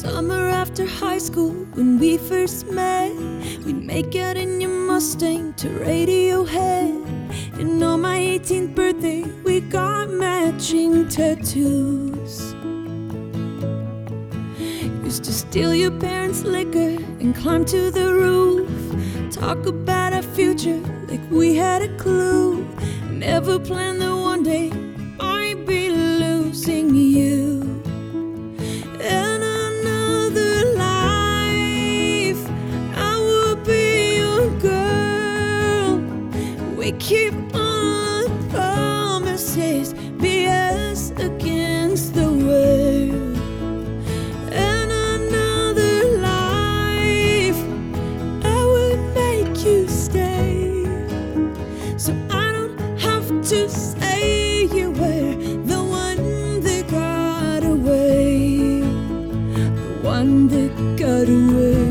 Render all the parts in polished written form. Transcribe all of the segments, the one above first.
Summer after high school, when we first met, we'd make out in your Mustang to Radiohead. And on my 18th birthday, we got matching tattoos. Used to steal your parents' liquor and climb to the roof. Talk about our future like we had a clue. Never planned that one day I'd be losing you. In another life, I would be your girl. We keep on promises, be us against the world. In another life, I would make you stay, so I don't have to say you were the one that got away, the one that got away.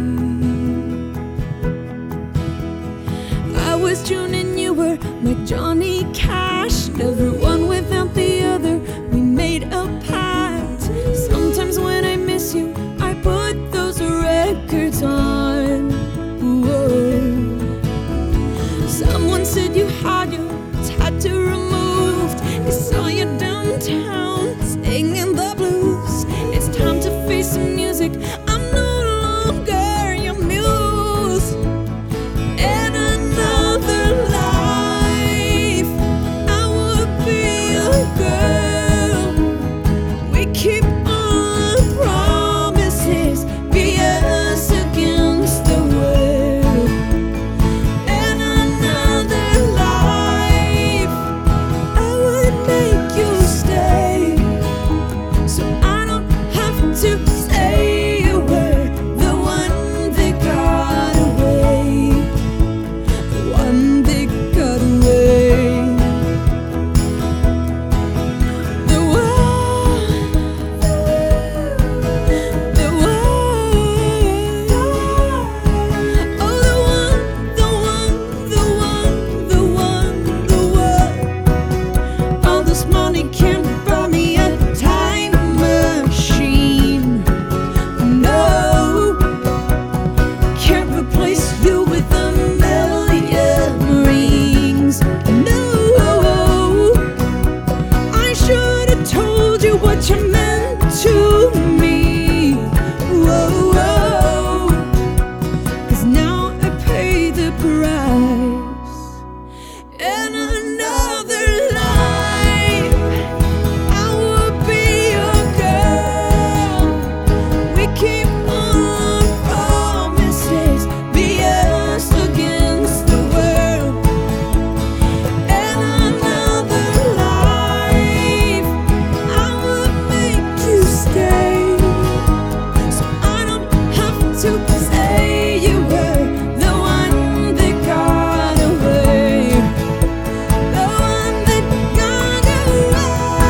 I was June and you were my Johnny Cash. Never one without the other, we made a pact. Sometimes when I miss you, I put those records on. Whoa. Someone said you had your tattoo removed. I saw you downtown singing the blues. It's time to face the music. I'm no longer your muse. In another life, I would be your girl. We keep on promises, be us against the world. In another life, I would make you stay, so I don't have to say you were the one that got away, the one that got away, the one, the one, oh the one, the one, the one, the one, the one. All this money can't buy me a time machine. No, can't replace you with a million rings. No, I should have told you what you meant to me. Whoa, 'cause now I pay the price. In another life, I would be your girl. We keep on promises, be us against the world. In another life, I would make you stay, so I don't have to say you were the one that got away, the one that got away.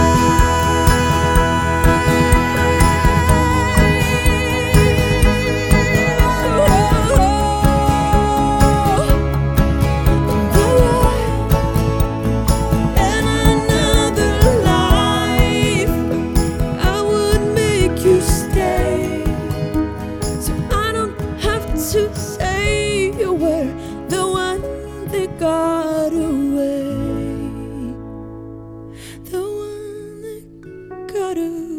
In another life, I would make you stay, so I don't have to say you were the one that got away, the one that got away.